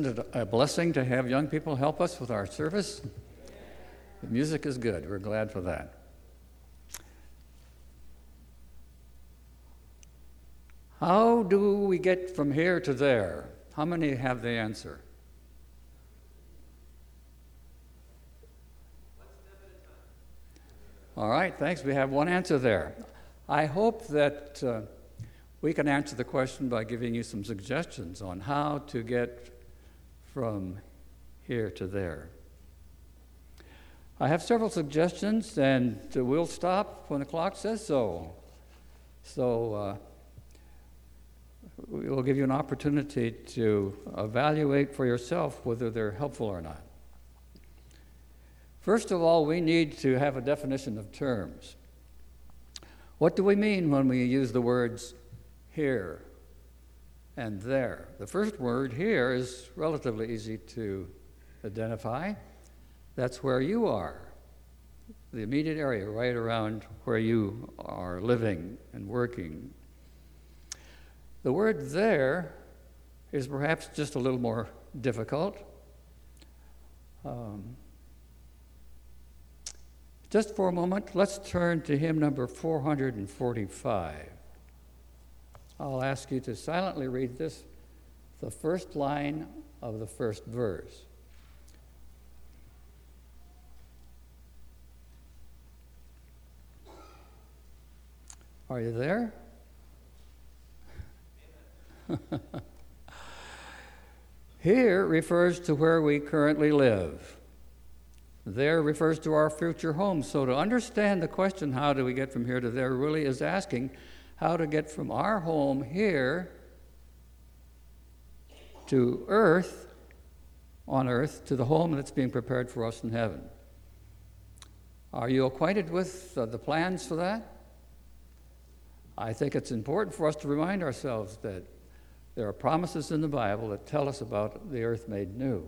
Isn't it a blessing to have young people help us with our service? The music is good. We're glad for that. How do we get from here to there? How many have the answer? All right, thanks. We have one answer there. I hope that we can answer the question by giving you some suggestions on how to get from here to there. I have several suggestions, and we'll stop when the clock says so. We will give you an opportunity to evaluate for yourself whether they're helpful or not. First of all, we need to have a definition of terms. What do we mean when we use the words here and there? The first word, here, is relatively easy to identify. That's where you are, the immediate area right around where you are living and working. The word there is perhaps just a little more difficult. Just for a moment, let's turn to hymn number 445. I'll ask you to silently read this, the first line of the first verse. Are you there? Here refers to where we currently live. There refers to our future home. So to understand the question, how do we get from here to there, really is asking how to get from our home here to earth, on earth, to the home that's being prepared for us in heaven. Are you acquainted with the plans for that? I think it's important for us to remind ourselves that there are promises in the Bible that tell us about the earth made new.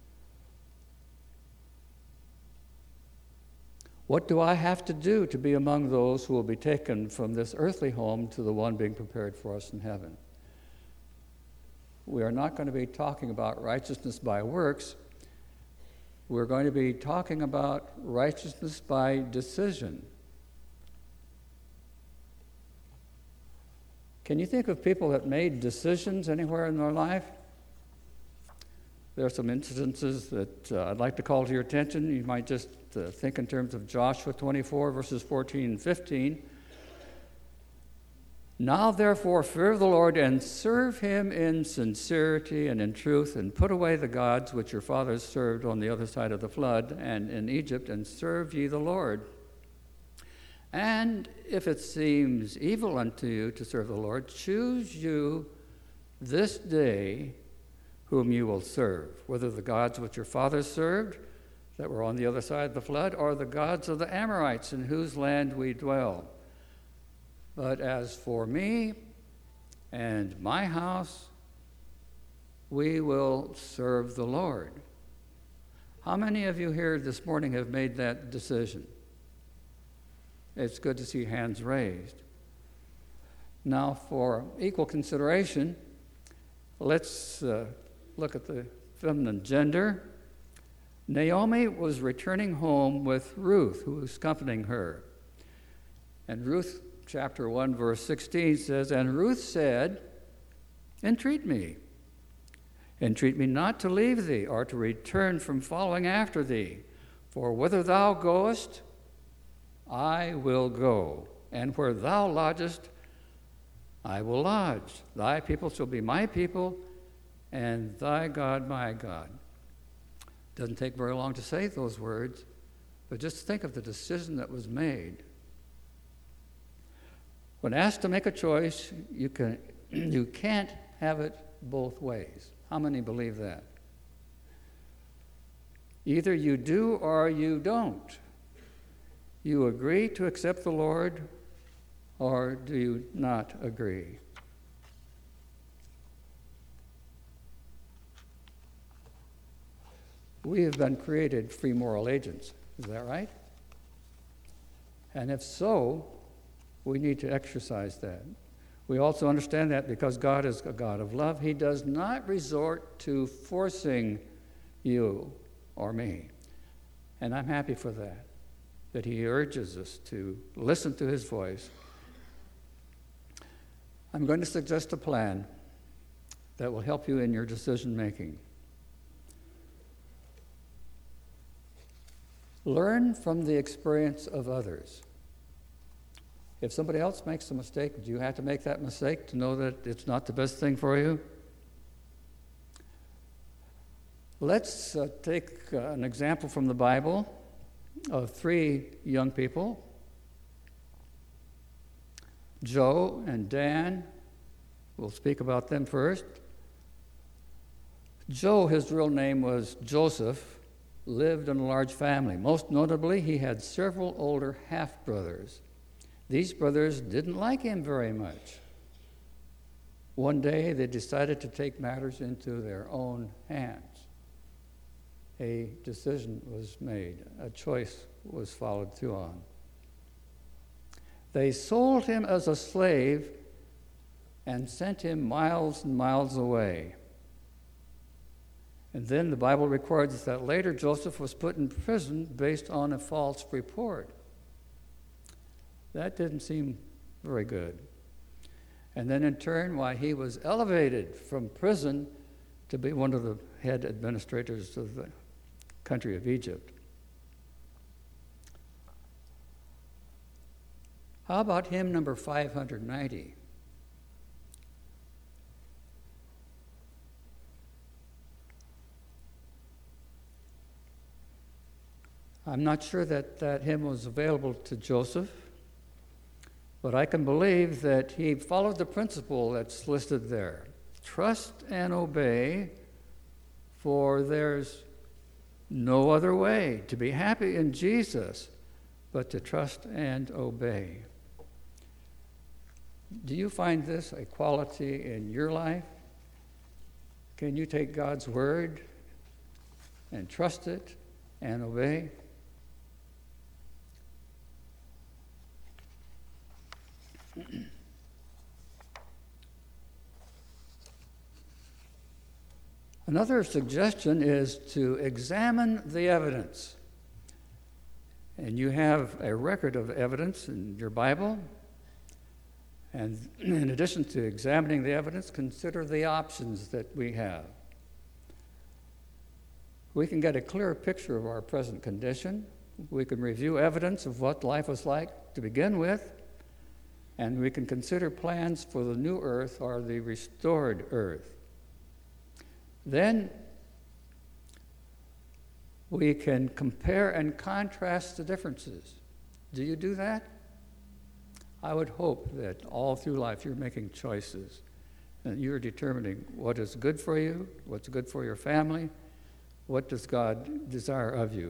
What do I have to do to be among those who will be taken from this earthly home to the one being prepared for us in heaven? We are not going to be talking about righteousness by works. We're going to be talking about righteousness by decision. Can you think of people that made decisions anywhere in their life? There are some instances that I'd like to call to your attention. You might just think in terms of Joshua 24, verses 14 and 15. Now, therefore, fear the Lord and serve him in sincerity and in truth, and put away the gods which your fathers served on the other side of the flood and in Egypt, and serve ye the Lord. And if it seems evil unto you to serve the Lord, choose you this day whom you will serve, whether the gods which your fathers served that were on the other side of the flood, or the gods of the Amorites in whose land we dwell. But as for me and my house, we will serve the Lord. How many of you here this morning have made that decision? It's good to see hands raised. Now, for equal consideration, let's look at the feminine gender. Naomi was returning home with Ruth, who was accompanying her. And Ruth chapter 1, verse 16 says, And Ruth said, Entreat me not to leave thee, or to return from following after thee. For whither thou goest, I will go, and where thou lodgest, I will lodge. Thy people shall be my people, and thy God my God. Doesn't take very long to say those words, but just think of the decision that was made. When asked to make a choice, you can't have it both ways. How many believe that? Either you do or you don't. You agree to accept the Lord, or do you not agree? We have been created free moral agents. Is that right? And if so, we need to exercise that. We also understand that because God is a God of love, he does not resort to forcing you or me. And I'm happy for that he urges us to listen to his voice. I'm going to suggest a plan that will help you in your decision making. Learn from the experience of others. If somebody else makes a mistake, do you have to make that mistake to know that it's not the best thing for you? Let's take an example from the Bible of 3 young people, Joe and Dan. We'll speak about them first. Joe, his real name was Joseph, lived in a large family. Most notably, he had several older half-brothers. These brothers didn't like him very much. One day, they decided to take matters into their own hands. A decision was made. A choice was followed through on. They sold him as a slave and sent him miles and miles away. And then the Bible records that later Joseph was put in prison based on a false report. That didn't seem very good. And then in turn, why, he was elevated from prison to be one of the head administrators of the country of Egypt. How about hymn number 590? I'm not sure that that hymn was available to Joseph, but I can believe that he followed the principle that's listed there. Trust and obey, for there's no other way to be happy in Jesus but to trust and obey. Do you find this a quality in your life? Can you take God's word and trust it and obey? Another suggestion is to examine the evidence. And you have a record of evidence in your Bible. And in addition to examining the evidence, consider the options that we have. We can get a clearer picture of our present condition. We can review evidence of what life was like to begin with. And we can consider plans for the new earth or the restored earth. Then we can compare and contrast the differences. Do you do that? I would hope that all through life you're making choices and you're determining what is good for you, what's good for your family, what does God desire of you.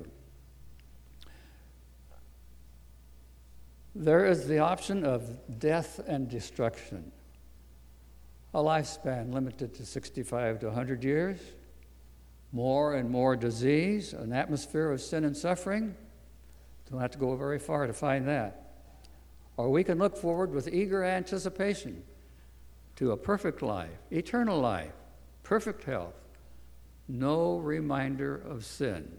There is the option of death and destruction. A lifespan limited to 65 to 100 years, more and more disease, an atmosphere of sin and suffering. Don't have to go very far to find that. Or we can look forward with eager anticipation to a perfect life, eternal life, perfect health, no reminder of sin.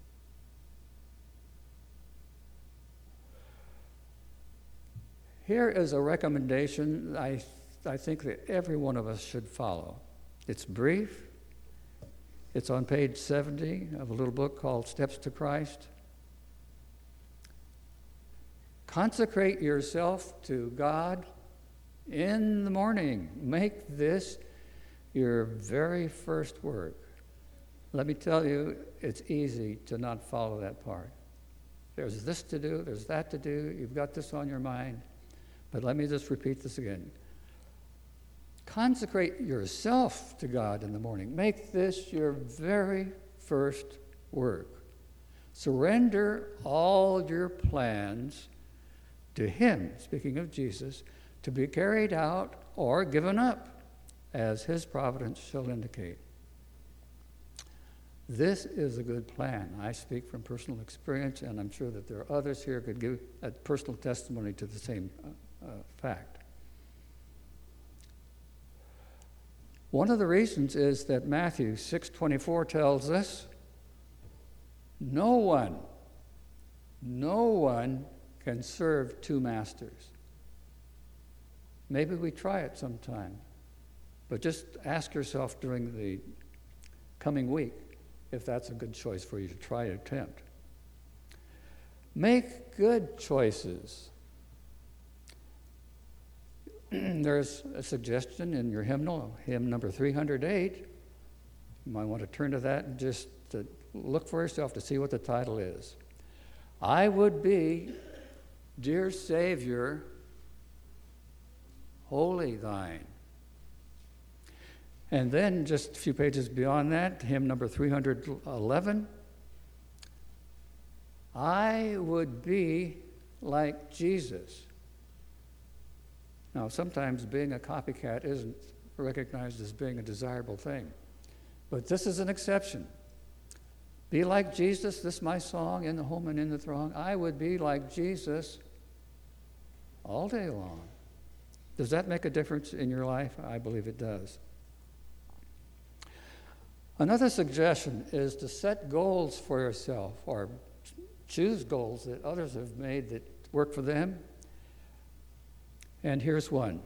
Here is a recommendation I think that every one of us should follow. It's brief. It's on page 70 of a little book called Steps to Christ. Consecrate yourself to God in the morning. Make this your very first work. Let me tell you, it's easy to not follow that part. There's this to do, there's that to do, you've got this on your mind. But let me just repeat this again. Consecrate yourself to God in the morning. Make this your very first work. Surrender all your plans to Him, speaking of Jesus, to be carried out or given up, as His providence shall indicate. This is a good plan. I speak from personal experience, and I'm sure that there are others here who could give a personal testimony to the same fact. One of the reasons is that Matthew 6:24 tells us, no one can serve two masters. Maybe we try it sometime, but just ask yourself during the coming week if that's a good choice for you to try to attempt. Make good choices. There's a suggestion in your hymnal, hymn number 308. You might want to turn to that and just to look for yourself to see what the title is. I would be, dear Savior, wholly thine. And then just a few pages beyond that, hymn number 311. I would be like Jesus. Now, sometimes being a copycat isn't recognized as being a desirable thing, but this is an exception. Be like Jesus, this my song, in the home and in the throng. I would be like Jesus all day long. Does that make a difference in your life? I believe it does. Another suggestion is to set goals for yourself, or choose goals that others have made that work for them. And here's one.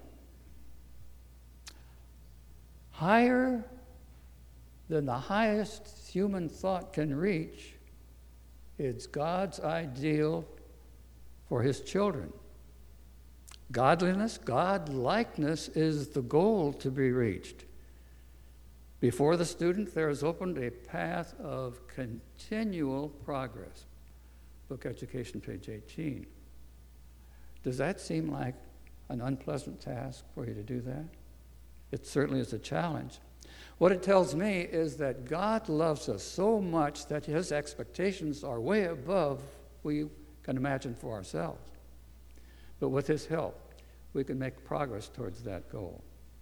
Higher than the highest human thought can reach is God's ideal for his children. Godliness, God-likeness is the goal to be reached. Before the student, there is opened a path of continual progress. Book Education, page 18. Does that seem like an unpleasant task for you to do that? It certainly is a challenge. What it tells me is that God loves us so much that his expectations are way above we can imagine for ourselves. But with his help, we can make progress towards that goal.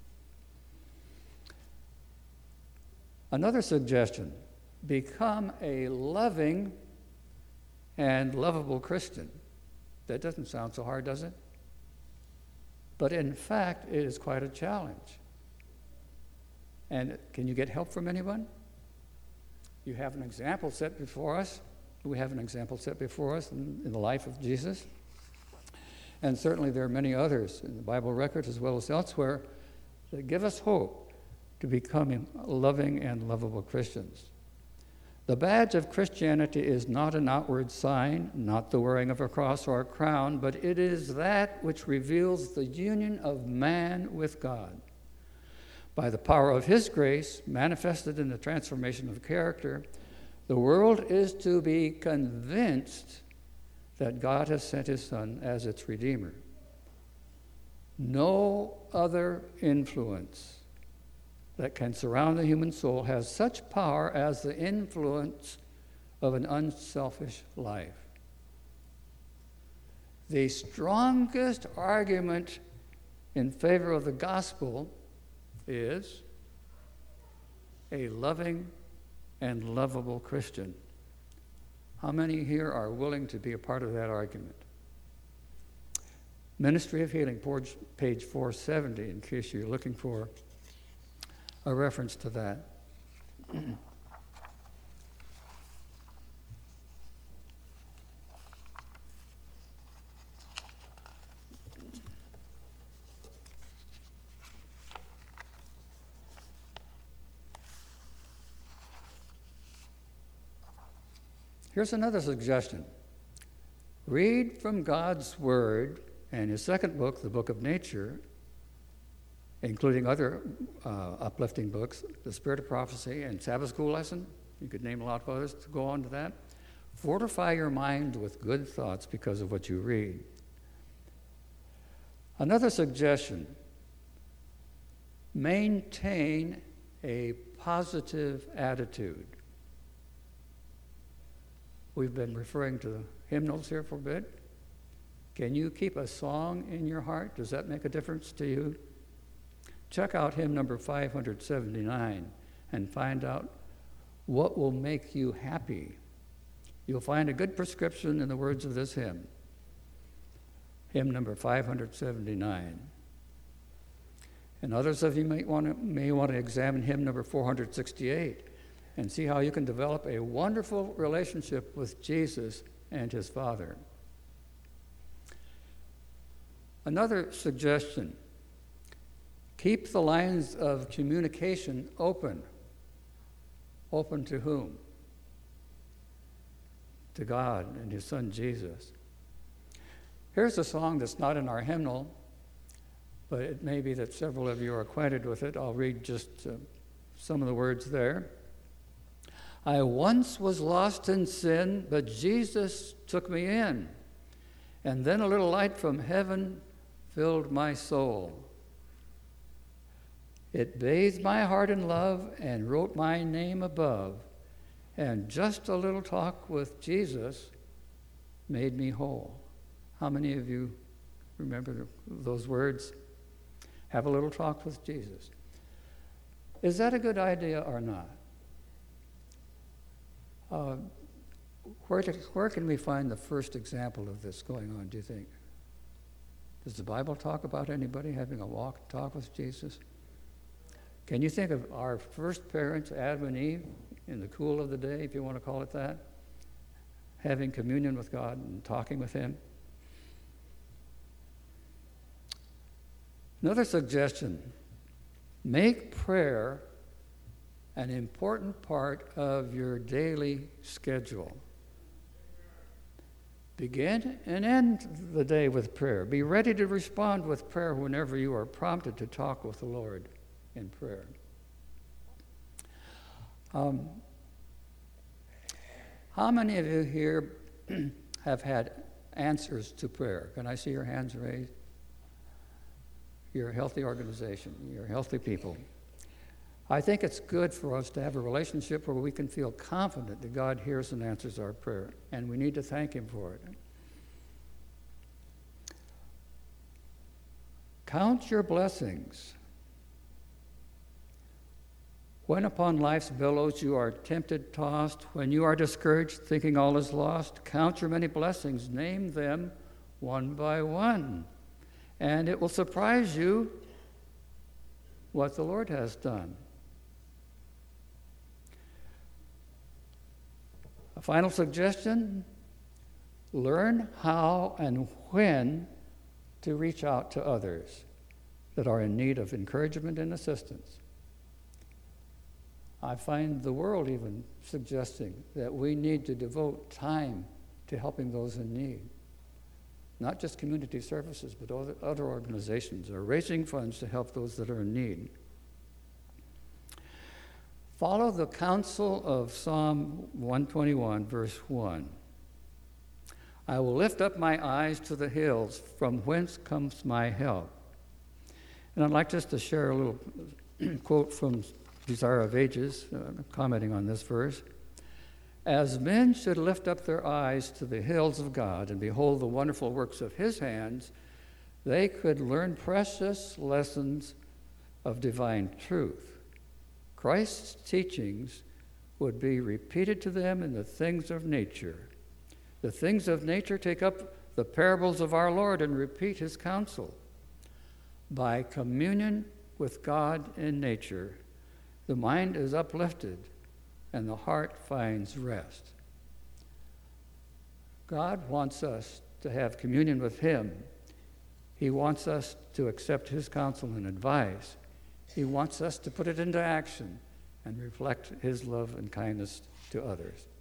Another suggestion, become a loving and lovable Christian. That doesn't sound so hard, does it? But in fact, it is quite a challenge. And can you get help from anyone? You have an example set before us. We have an example set before us in the life of Jesus. And certainly there are many others in the Bible records as well as elsewhere that give us hope to becoming loving and lovable Christians. The badge of Christianity is not an outward sign, not the wearing of a cross or a crown, but it is that which reveals the union of man with God. By the power of his grace, manifested in the transformation of character, the world is to be convinced that God has sent his Son as its Redeemer. No other influence that can surround the human soul has such power as the influence of an unselfish life. The strongest argument in favor of the gospel is a loving and lovable Christian. How many here are willing to be a part of that argument? Ministry of Healing, page 470, in case you're looking for a reference to that. Here's another suggestion. Read from God's Word and his second book, the Book of Nature, including other uplifting books, The Spirit of Prophecy and Sabbath School Lesson. You could name a lot of others to go on to that. Fortify your mind with good thoughts because of what you read. Another suggestion, maintain a positive attitude. We've been referring to the hymnals here for a bit. Can you keep a song in your heart? Does that make a difference to you? Check out hymn number 579 and find out what will make you happy. You'll find a good prescription in the words of this hymn. Hymn number 579. And others of you may want to examine hymn number 468 and see how you can develop a wonderful relationship with Jesus and his Father. Another suggestion: keep the lines of communication open. Open to whom? To God and his Son Jesus. Here's a song that's not in our hymnal, but it may be that several of you are acquainted with it. I'll read just some of the words there. I once was lost in sin, but Jesus took me in. And then a little light from heaven filled my soul. It bathed my heart in love and wrote my name above. And just a little talk with Jesus made me whole. How many of you remember those words? Have a little talk with Jesus. Is that a good idea or not? Where can we find the first example of this going on, do you think? Does the Bible talk about anybody having a talk with Jesus? Can you think of our first parents, Adam and Eve, in the cool of the day, if you want to call it that, having communion with God and talking with him? Another suggestion: make prayer an important part of your daily schedule. Begin and end the day with prayer. Be ready to respond with prayer whenever you are prompted to talk with the Lord in prayer. How many of you here have had answers to prayer? Can I see your hands raised? You're a healthy organization. You're healthy people. I think it's good for us to have a relationship where we can feel confident that God hears and answers our prayer, and we need to thank him for it. Count your blessings. When upon life's billows you are tempted, tossed, when you are discouraged, thinking all is lost, count your many blessings, name them one by one, and it will surprise you what the Lord has done. A final suggestion: learn how and when to reach out to others that are in need of encouragement and assistance. I find the world even suggesting that we need to devote time to helping those in need. Not just community services, but other organizations are raising funds to help those that are in need. Follow the counsel of Psalm 121, verse 1. I will lift up my eyes to the hills, from whence comes my help. And I'd like just to share a little quote from Desire of Ages, commenting on this verse. As men should lift up their eyes to the hills of God and behold the wonderful works of his hands, they could learn precious lessons of divine truth. Christ's teachings would be repeated to them in the things of nature. The things of nature take up the parables of our Lord and repeat his counsel. By communion with God in nature, the mind is uplifted and the heart finds rest. God wants us to have communion with him. He wants us to accept his counsel and advice. He wants us to put it into action and reflect his love and kindness to others.